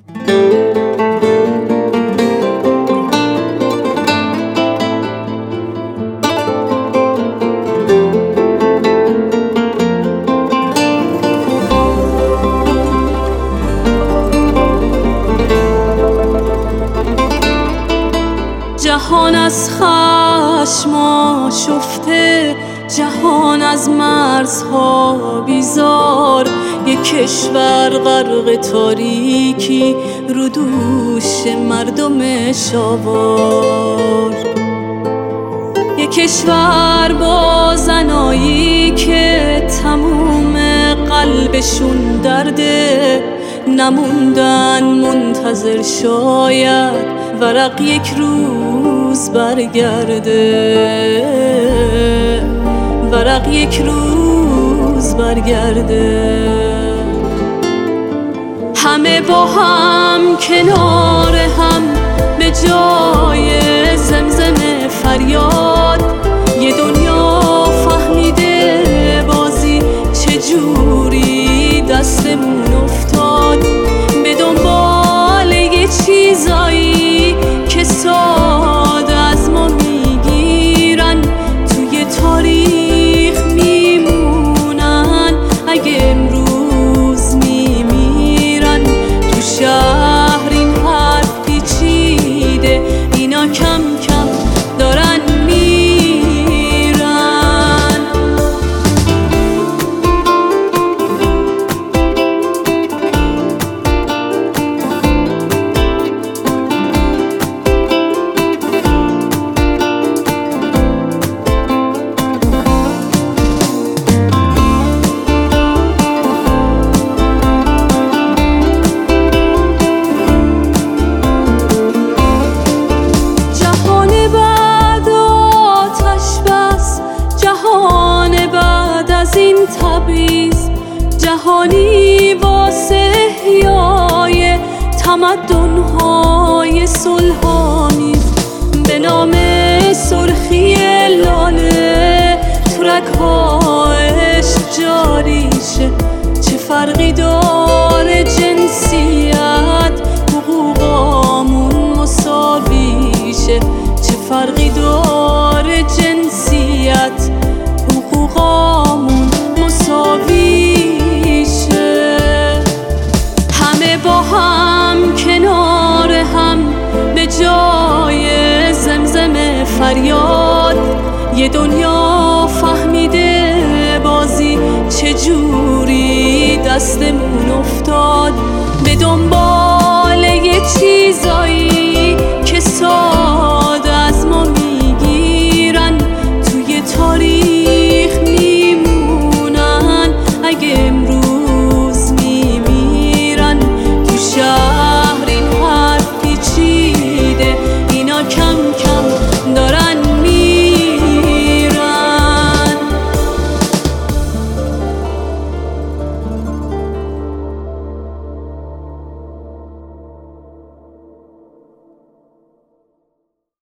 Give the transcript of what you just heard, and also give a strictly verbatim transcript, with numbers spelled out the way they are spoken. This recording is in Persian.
جهان از خشم آشفته، جهان از مرزها بیزار، یک کشور غرق تاریکی رو دوش مردمش آوار. یک کشور با زنایی که تموم قلبشون درده، نموندن منتظر شاید ورق یک روز برگرده، ورق یک روز برگرده. همه با هم کنار هم به جای زمزم فریاد، یه دنیا فهمیده بازی چجوری دستمون افتاد. به دنبال یه چیزایی که ساده از ما میگیرن، توی تاریخ میمونن. اگه امروز میمیرن تو شهر این حرف پیچیده، اینا کم کم دارن میرن. تبریز جهانی واسه احیای تمدن‌های صلح‌آمیز، به نام سرخی لاله تو رگ‌ها عشق جاری شه. چه فرقی داره جنسیت، حقوقامون مساوی شه. چه فرقی داره جنسیت، حقوقامون مساوی شه. همه با هم کنار هم به جای زمزم فریاد، یه دنیا فهمیده بازی چجوری دستمون افتاد. به دنبال یه چیزایی که سا